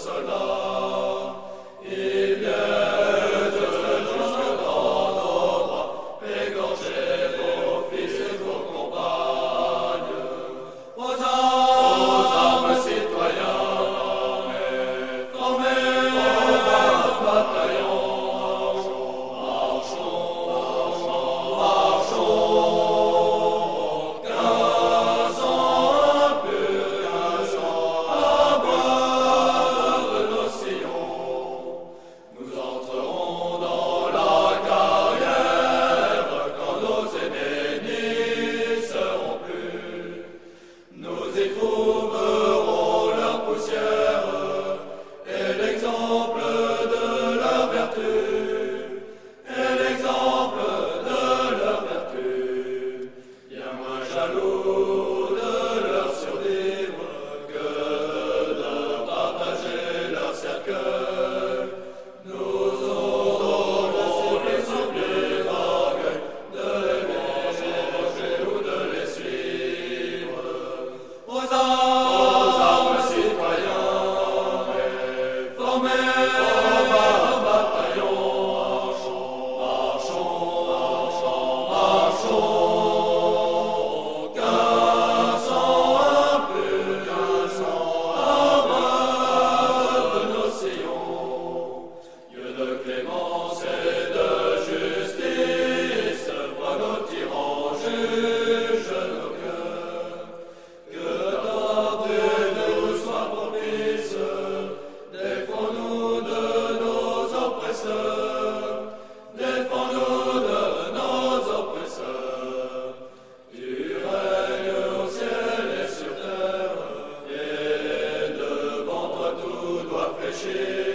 soldats. Il vient jusque dans nos bras, égorger vos fils et vos compagnes. Aux armes, citoyens, formez un bataillon. Nous y trouverons leur poussière et l'exemple de leur vertu, et l'exemple de leur vertu, bien moins jaloux de leur survivre que de partager leur cercueil. Nous aurons les souliers d'orgueil de les manger ou de les suivre. Aux armes, citoyens, formez un bataillon. Marchons, qu'un sang impur, abreuve nos sillons. Dieu de clémence et de justice, voit nos tyrans, juge nos cœurs. Que ta paix nous soit propice, défends-nous de nos oppresseurs, défends-nous de nos oppresseurs. Tu règnes au ciel et sur terre, et devant toi tout doit fléchir.